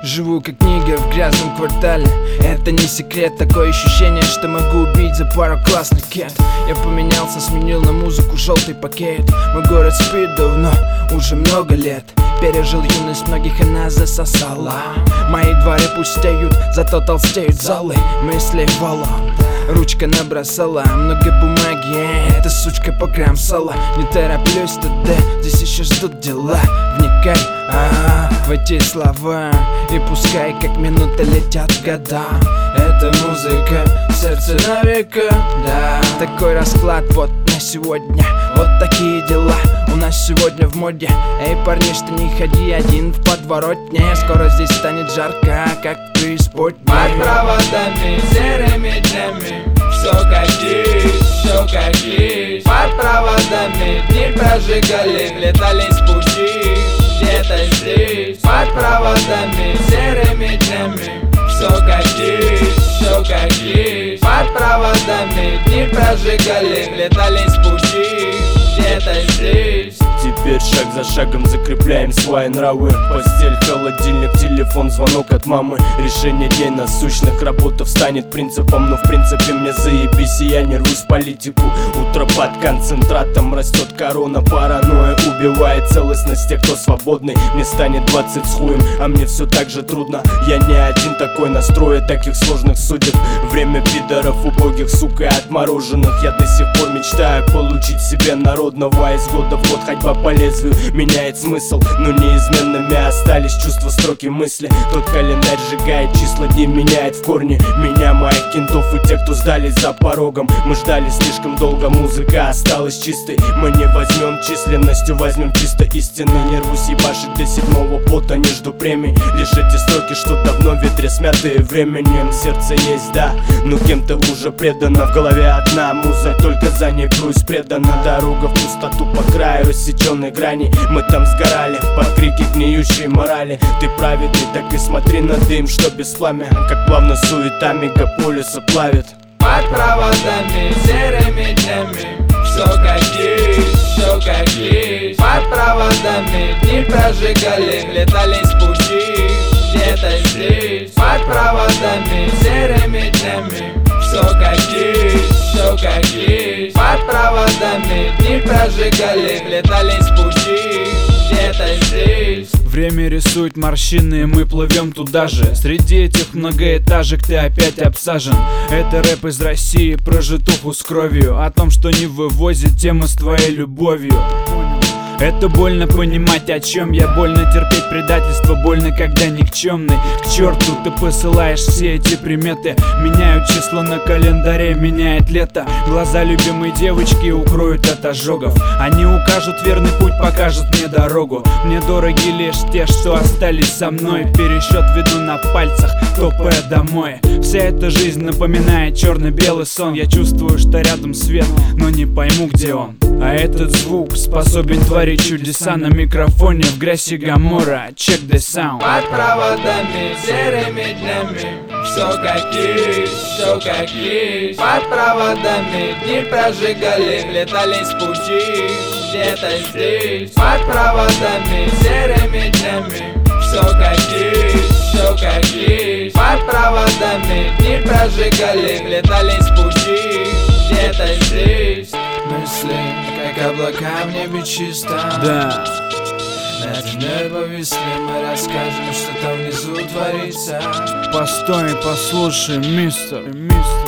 Живу как нигер в грязном квартале. Это не секрет, такое ощущение, что могу убить за пару классных кет. Я поменялся, сменил на музыку желтый пакет. Мой город спит давно, уже много лет. Пережил юность, многих она засосала. Мои дворы пустеют, зато толстеют залы. Мысли валом, ручка набросала много бумаги, эта сучка покромсала. Не тороплюсь туда, здесь еще ждут дела. Вникай в эти слова и пускай как минуты летят года. Это музыка в сердце на века, да. Такой расклад вот на сегодня, вот такие дела у нас сегодня в моде. Эй, парни, что не ходи один в подворотне. Скоро здесь станет жарко, как в преисподней. Под проводами, серыми днями, все как есть, все как есть. Под проводами дни прожигали, летали с пути, где-то здесь. Под проводами, серыми днями, все как есть, все как есть. Под проводами дни прожигали, летали с пути, где-то здесь. Теперь шаг за шагом закрепляем свои нравы. Постель, холодильник, телефон, звонок от мамы. Решение дней насущных, работа встанет принципом. Но в принципе мне заебись, и я не рвусь в политику. Утро под концентратом, растет корона. Паранойя убивает целостность тех, кто свободный. Мне станет 20 с хуем, а мне все так же трудно. Я не один такой, настрое таких сложных судеб. Время пидоров, убогих, сука, отмороженных. Я до сих пор мечтаю получить себе народного. Из года в год ходьба по лезвию меняет смысл, но неизменными остались чувства, строки, мысли. Тот календарь сжигает числа дней, меняет в корне меня, моих кентов и тех, кто сдались за порогом. Мы ждали слишком долго, музыка осталась чистой. Мы не возьмем численностью, возьмем чисто истины. Не рвусь ебашить до седьмого пота, не жду премий. Лишь эти строки, что давно в ветре смятые временем. Сердце есть, да, но кем-то уже предано. В голове одна муза, только за ней круиз предана. Дорога в пустоту по краю рассеченной грани. Мы там сгорали под крики гниющей морали. Ты праведный, так и смотри на дым, что без пламя, как плавно суета мегаполиса плавит. Под проводами, серыми днями, все как есть, все как есть. Под проводами дни прожигали, летали с пути, где-то здесь. Под проводами, серыми днями, все как есть, все как есть. Под проводами дни прожигали, летали с пути, где-то здесь. Время рисует морщины, и мы плывем туда же. Среди этих многоэтажек ты опять обсажен. Это рэп из России про житуху с кровью. О том, что не вывозит тема с твоей любовью. Это больно понимать, о чем я. Больно терпеть предательство, больно, когда никчемный. К черту ты посылаешь все эти приметы. Меняют числа на календаре, меняет лето. Глаза любимой девочки укроют от ожогов. Они укажут верный путь, покажут мне дорогу. Мне дороги лишь те, что остались со мной. Пересчет веду на пальцах, топая домой. Вся эта жизнь напоминает черно-белый сон. Я чувствую, что рядом свет, но не пойму, где он. А этот звук способен творить чудеса на микрофоне в грязи Гамора. Check the sound. Под проводами, серыми днями, все как есть, все как есть. Под проводами дни прожигали, летали с пути, где-то здесь. Под проводами, серыми днями, все как есть, все как есть. Под проводами дни прожигали, летали с пути, где-то здесь. Мысли, как облака в небе чисто. Да. Над землей повисли, мы расскажем, что там внизу творится. Постой, послушай, мистер.